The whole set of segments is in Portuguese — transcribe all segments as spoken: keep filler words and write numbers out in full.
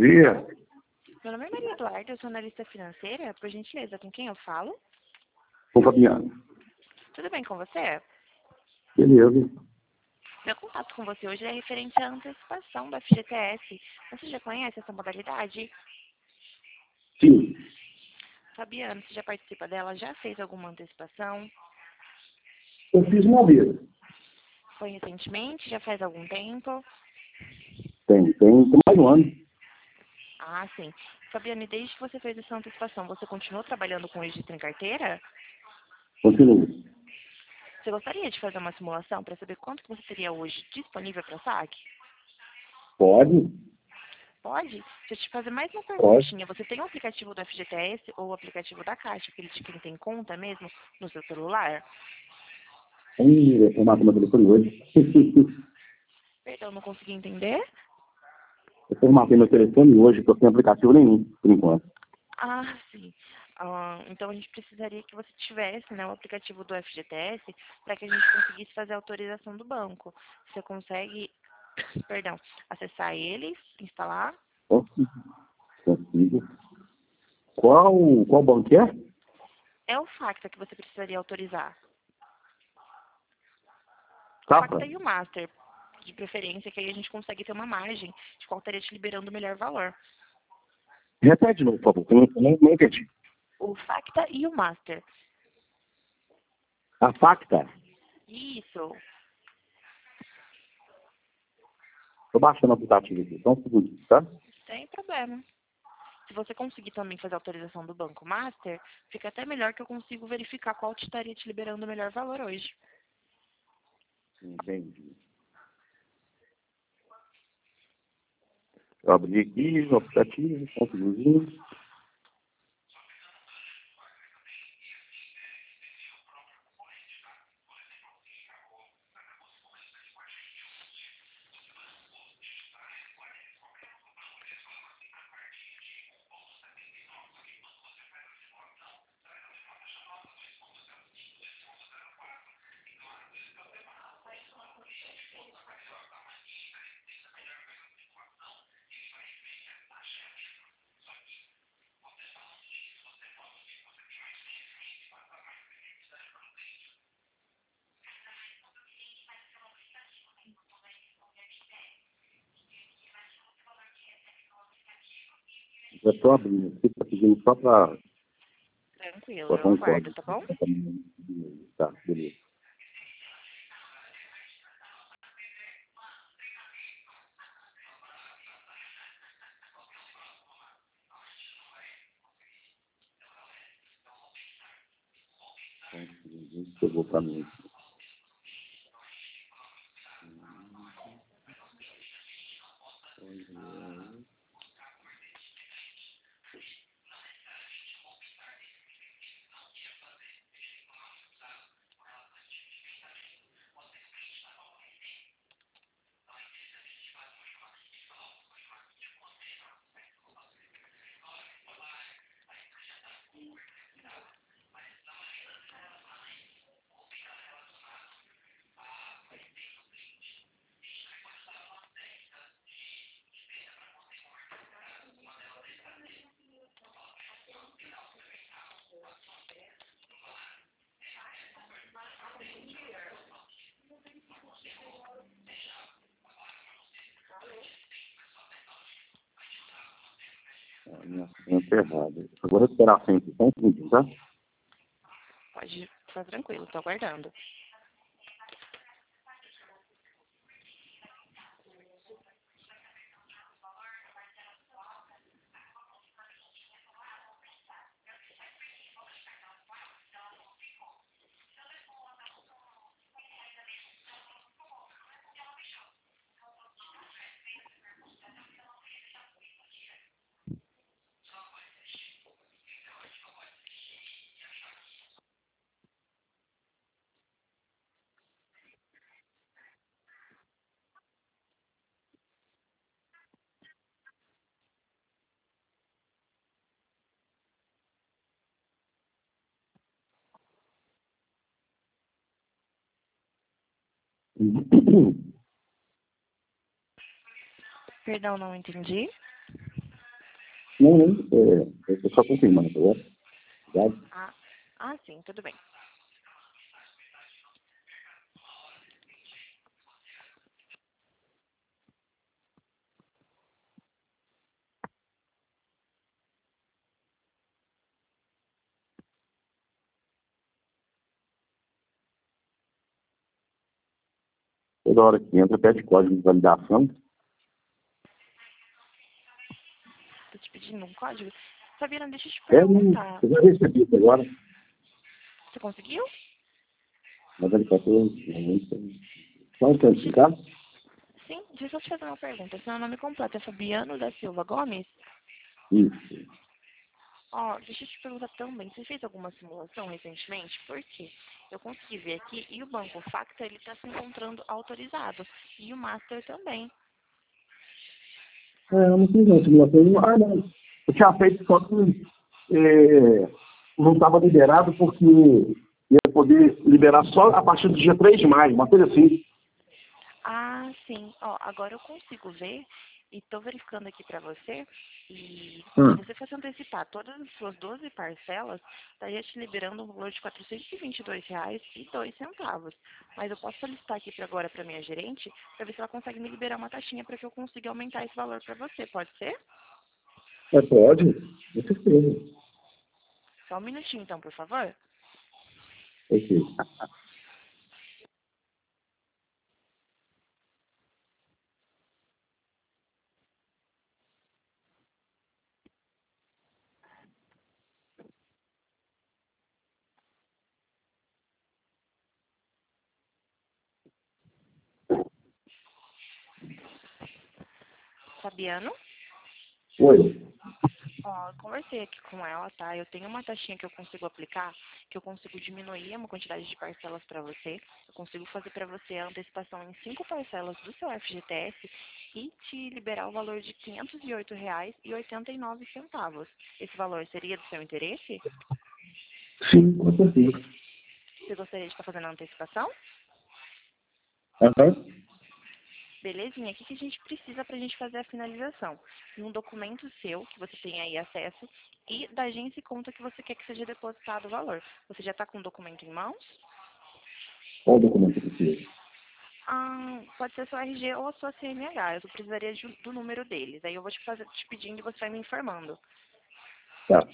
dia. Meu nome é Maria Eduarda, eu sou analista financeira. Por gentileza, com quem eu falo? Com o Fabiano. Tudo bem com você? Beleza. Meu contato com você hoje é referente à antecipação do F G T S. Você já conhece essa modalidade? Sim. Fabiano, você já participa dela? Já fez alguma antecipação? Eu fiz uma vez. Foi recentemente? Já faz algum tempo? Tem, tem, tem mais um ano. Ah, sim. Fabiano, e desde que você fez essa antecipação, você continuou trabalhando com registro em carteira? Continuo. Você gostaria de fazer uma simulação para saber quanto que você teria hoje disponível para saque? Pode? Pode? Deixa eu te fazer mais uma Pode. perguntinha. Você tem o aplicativo do F G T S ou o aplicativo da Caixa, aquele de quem tem conta mesmo, no seu celular? Ih, eu marquei meu telefone hoje. Perdão, não consegui entender. Eu marquei meu telefone hoje, porque eu tenho aplicativo nenhum, por enquanto. Ah, sim. Ah, então a gente precisaria que você tivesse, né, o aplicativo do F G T S para que a gente conseguisse fazer a autorização do banco. Você consegue, perdão, acessar ele, instalar? Consigo. Consigo. Qual, qual banco que é? É o Facta que você precisaria autorizar. Safra? Facta e o Master, de preferência, que aí a gente consegue ter uma margem de qual estaria te liberando o melhor valor. Repete de novo, por favor. Eu não, não entendi. O Facta e o Master. A Facta? Isso. Estou baixando o aplicativo aqui. Só um segundinho, tá? Sem problema. Se você conseguir também fazer a autorização do Banco Master, fica até melhor que eu consigo verificar qual te estaria te liberando o melhor valor hoje. Entendi. Eu abri aqui no aplicativo, só um segundinho. Já estou abrindo aqui, está pedindo só para Tranquilo, botar eu um aguardo, código. tá bom? Tá, beleza. Só um segundinho, chegou para mim. A minha senha está errada. Agora esperar a senha aqui, só um segundinho, tá? Pode ficar tranquilo, tô aguardando. Perdão, não entendi. Não, não, é, eu tô só confirmando, tá bom? Obrigado. Ah, ah, sim, tudo bem. Toda hora que entra, pede código de validação. Tô te pedindo um código. Fabiana, deixa eu te É, não, perguntar. eu já recebi isso agora, Você conseguiu? mas ele passou, só um Deixa, tanto, tá? sim, deixa eu só te fazer uma pergunta. Seu nome completo é Fabiano da Silva Gomes? Isso. Ó, deixa eu te perguntar também, você fez alguma simulação recentemente? Por quê? Eu consegui ver aqui e o banco Facta, ele está se encontrando autorizado. E o Master também. É, eu não fiz não, simulação. Ah, não. Eu tinha feito só que é, não estava liberado porque ia poder liberar só a partir do dia três de maio, uma coisa assim. Ah, sim. Ó, agora eu consigo ver e tô verificando aqui pra você. E se Hum. você fosse antecipar todas as suas doze parcelas, estaria te liberando um valor de quatrocentos e vinte e dois reais e dois centavos. Mas eu posso solicitar aqui pra agora para minha gerente para ver se ela consegue me liberar uma taxinha para que eu consiga aumentar esse valor para você. Pode ser? É, pode, com certeza. Só um minutinho então, por favor. Ok. Fabiano? Oi. Ó, eu conversei aqui com ela, tá? Eu tenho uma taxinha que eu consigo aplicar, que eu consigo diminuir uma quantidade de parcelas para você. Eu consigo fazer para você a antecipação em cinco parcelas do seu F G T S e te liberar o valor de quinhentos e oito reais e oitenta e nove centavos. Esse valor seria do seu interesse? Sim, com certeza. Você gostaria de estar fazendo a antecipação? Aham. Belezinha, o que que a gente precisa para a gente fazer a finalização? Um documento seu, que você tem aí acesso, e da agência e conta que você quer que seja depositado o valor. Você já está com o documento em mãos? Qual o documento que precisa? Ah, pode ser seu R G ou a sua C N H. Eu só precisaria de- do número deles. Aí eu vou te, fazer, te pedindo e você vai me informando. Tá.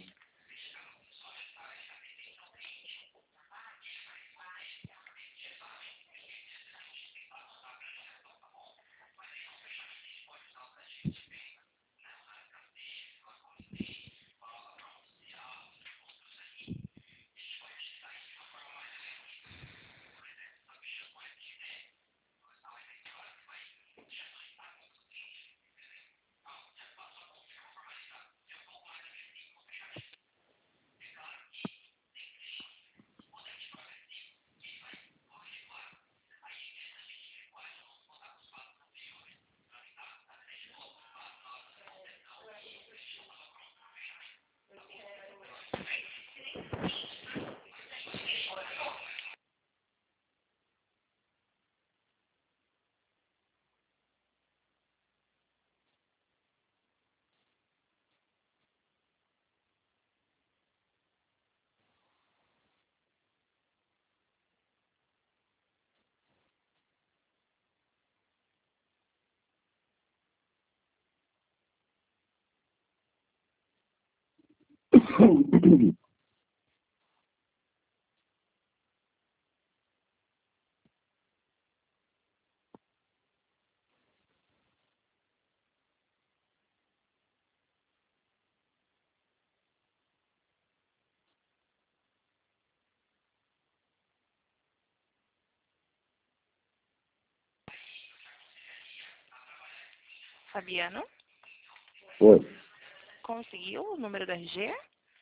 Fabiano, Oi. conseguiu o número do R G?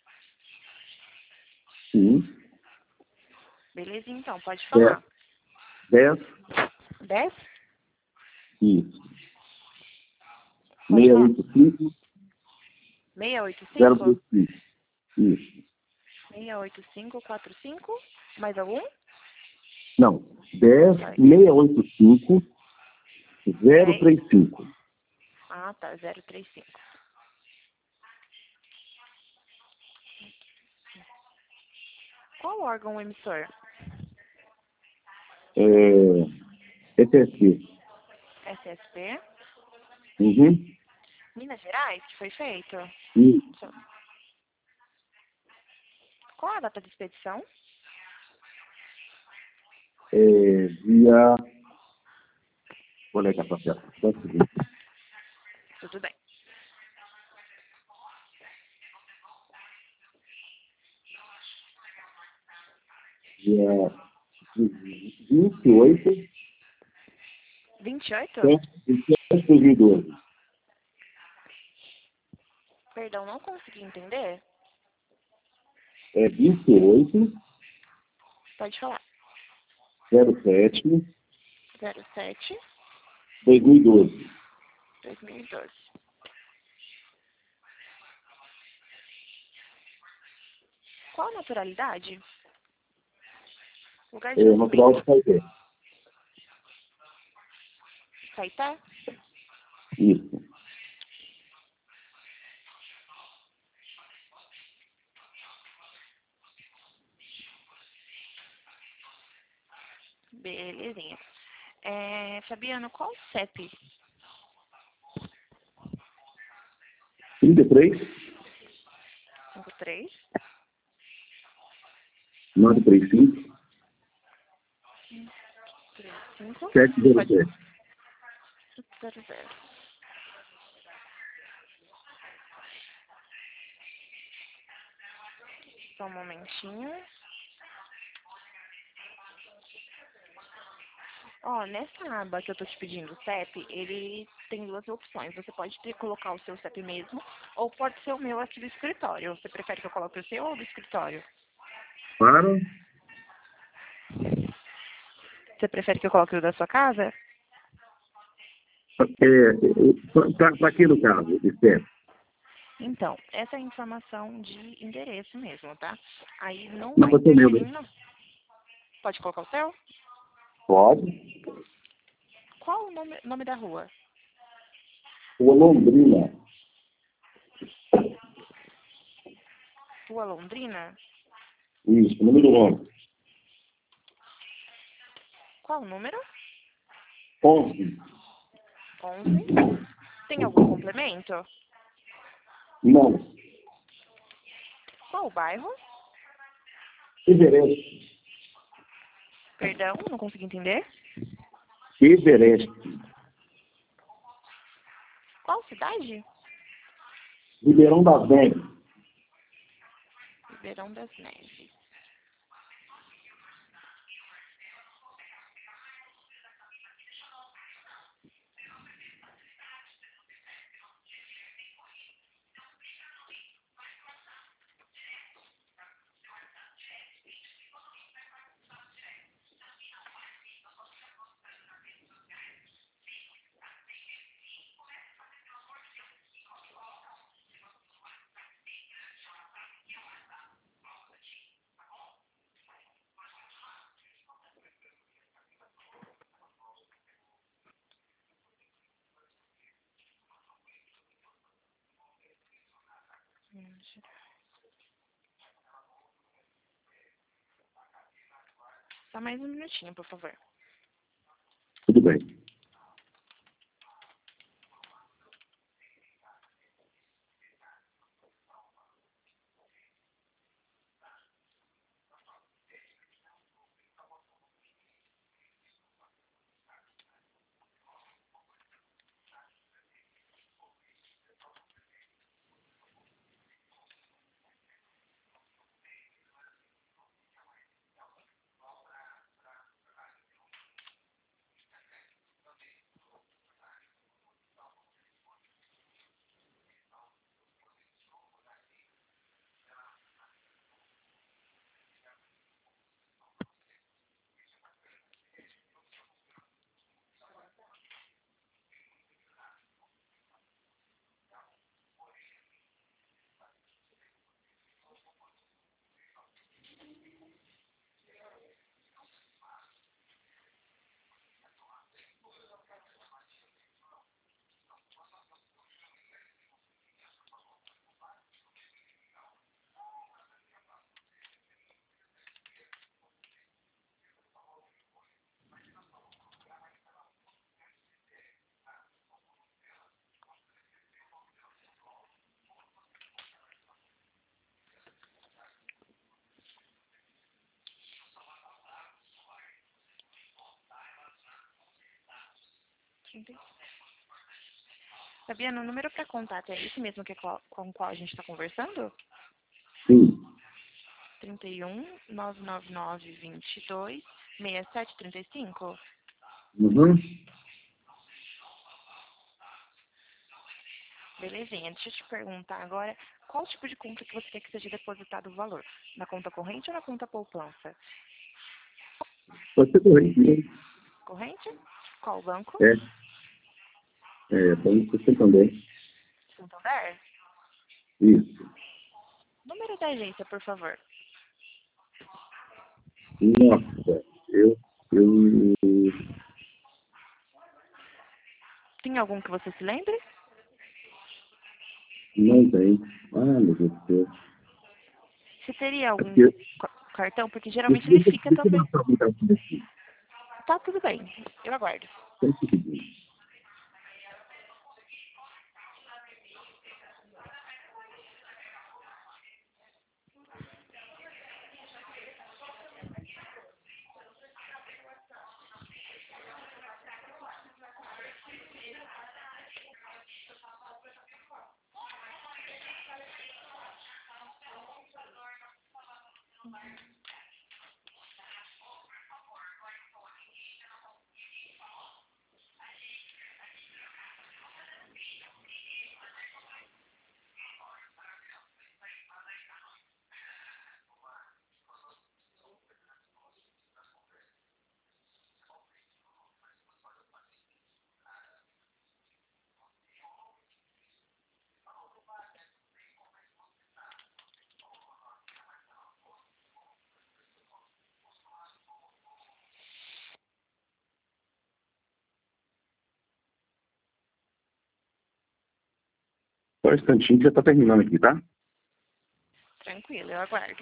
Sim. Beleza, então, pode Dez. falar. Dez. Dez? Isso. Pode Seiscentos e falar. oitenta e cinco, seiscentos e oitenta e zero cinco? dois cinco. Isso. seiscentos e oitenta e cinco, quarenta e cinco? Mais algum? Não. Dez, Vai. seiscentos e oitenta e cinco, zero dez. três cinco. Ah, tá, zero três cinco. Qual órgão emissor? É, S S P. S S P? Uhum. Minas Gerais, que foi feito? Isso. Qual a data de expedição? É, dia... Vou olhar aqui a parcela. Só um segundo. Tudo bem. Dia vinte e oito vinte e oito? de dois mil e doze. Perdão, não consegui entender. É vinte e oito Pode falar. zero sete zero sete, dois mil e doze. dois mil e doze. Qual a naturalidade? Lugar de É natural de nascimento. Caeté. Caetá? Isso. Belezinha. É, Fabiano, qual o C E P? trinta e três, cinco três, nove três cinco, três cinco, sete zero pode sete. zero zero. Só um momentinho. Ó, nessa aba que eu tô te pedindo, o C E P, ele tem duas opções. Você pode ter, colocar o seu C E P mesmo, ou pode ser o meu aqui do escritório. Você prefere que eu coloque o seu ou do escritório? Para? Você prefere que eu coloque o da sua casa? É, para que no caso, Esther? Então, essa é a informação de endereço mesmo, tá? Aí não Não vai pode ser meu, interferir né? no... Pode colocar o seu? Pode. Qual o nome, nome da rua? O Londrina. Rua Londrina? Isso, número onze. Qual o número? onze. onze. Tem algum complemento? Não. Qual o bairro? Everest. Perdão, não consegui entender. Everest. Qual cidade? Ribeirão das Neves. Ribeirão das Neves. Só mais um minutinho, por favor. Tudo bem. trinta e cinco. Fabiano, o número para contato é esse mesmo que é qual, com o qual a gente está conversando? Sim. trinta e um, nove nove nove, vinte e dois, sessenta e sete, trinta e cinco? Uhum. Belezinha, deixa eu te perguntar agora, qual tipo de conta que você quer que seja depositado o valor? Na conta corrente ou na conta poupança? Pode ser corrente mesmo. Corrente? Qual banco? É. É, Banco Santander. Santander? Isso. Número da agência, por favor. Nossa, eu, eu Tem algum que você se lembre? não tenho. Ah, meu Deus do céu. Você teria É algum porque, ca- cartão? Porque deixa, geralmente ele deixa, fica deixa eu dar também. uma pergunta aqui. Tá tudo bem, eu aguardo. Só um segundinho. Só um instantinho que já está terminando aqui, tá? Tranquilo, eu aguardo.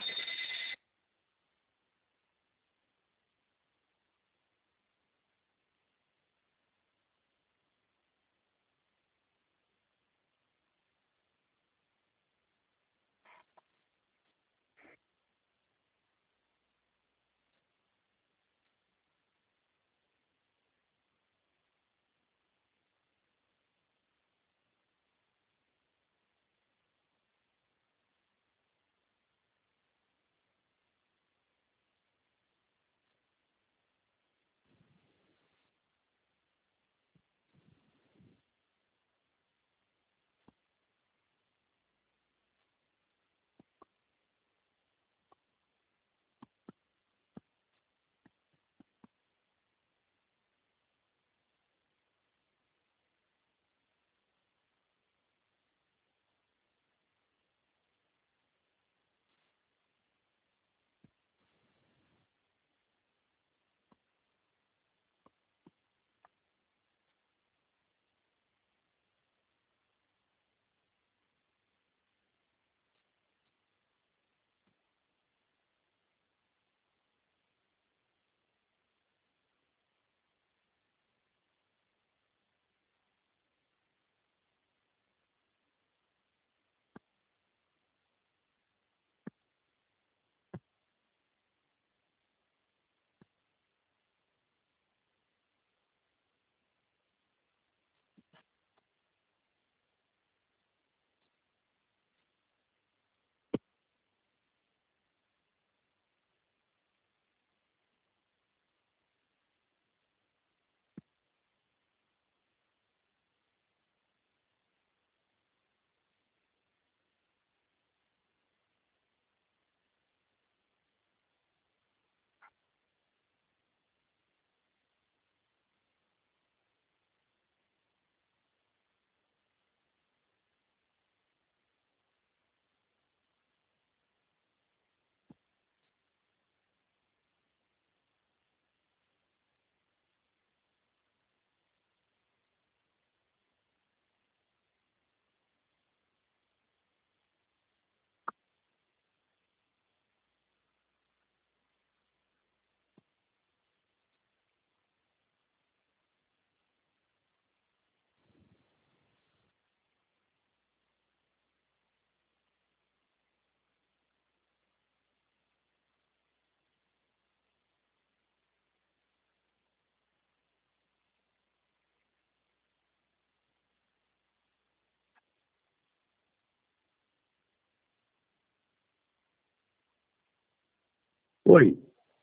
Oi.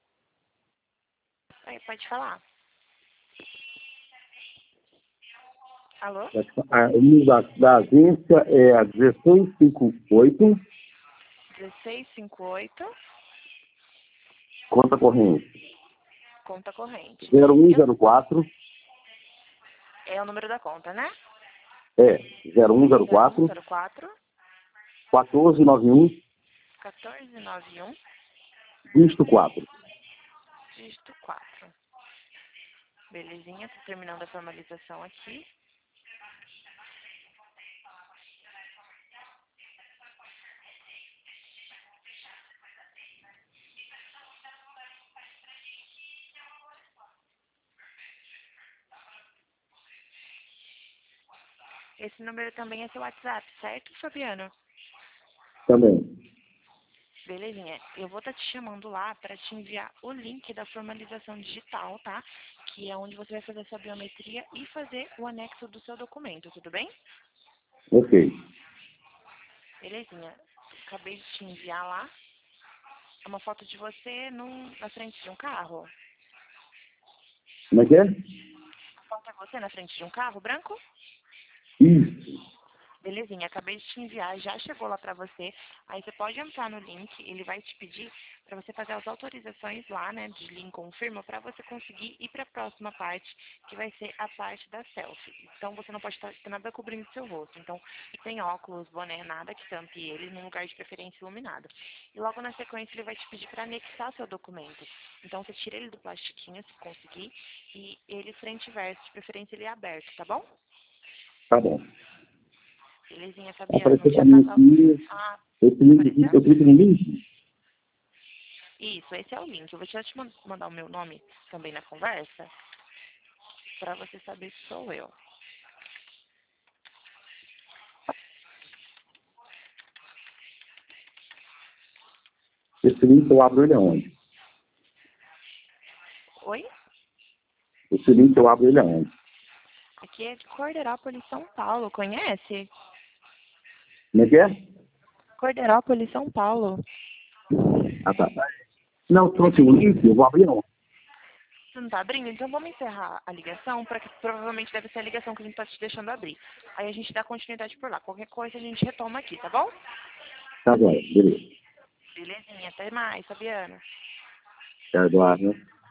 Oi, pode falar. Alô? A- O número da, da agência é a dezesseis cinquenta e oito, dezesseis cinquenta e oito, conta corrente conta corrente. zero um Eu- zero quatro, É o número da conta, né? é zero um zero quatro, zero um zero quatro, quatorze noventa e um, quatorze noventa e um, dígito quatro. dígito quatro. Belezinha, tô terminando a formalização aqui. Esse número também é seu WhatsApp, certo, Fabiano? Também. Belezinha. Eu vou estar te chamando lá para te enviar o link da formalização digital, tá? Que é onde você vai fazer a sua biometria e fazer o anexo do seu documento, tudo bem? Ok. Belezinha. Acabei de te enviar lá. É uma foto de você num, na frente de um carro. Como é que é? A foto é você na frente de um carro branco? Isso. Belezinha, acabei de te enviar, já chegou lá pra você. Aí você pode entrar no link, ele vai te pedir pra você fazer as autorizações lá, né, de link confirma, pra você conseguir ir pra próxima parte, que vai ser a parte da selfie. Então você não pode estar ter nada cobrindo seu rosto. Então, sem óculos, boné, nada que tampe ele, num lugar de preferência iluminado. E logo na sequência ele vai te pedir pra anexar seu documento. Então você tira ele do plastiquinho, se conseguir, e ele frente e verso, de preferência ele é aberto, tá bom? Tá bom. Belezinha, Apareceu Fabiano. pra Já mim passou. aqui. Ah, Eu clico, apareceu? eu clico no link? Isso, esse é o link. Eu vou já te man- mandar o meu nome também na conversa, para você saber que sou eu. Esse link eu abro ele aonde? Oi? Esse link eu abro ele aonde? Aqui é de Corderópolis, São Paulo. Conhece? Como é que é? Corderópolis, São Paulo. Ah, tá. Não, trouxe o link, eu vou abrir aonde? Você não tá abrindo? Então vamos encerrar a ligação, para que provavelmente deve ser a ligação que a gente tá te deixando abrir. Aí a gente dá continuidade por lá. Qualquer coisa a gente retoma aqui, tá bom? Tá bom, beleza. Belezinha, até mais, Fabiana. É, Eduardo, né?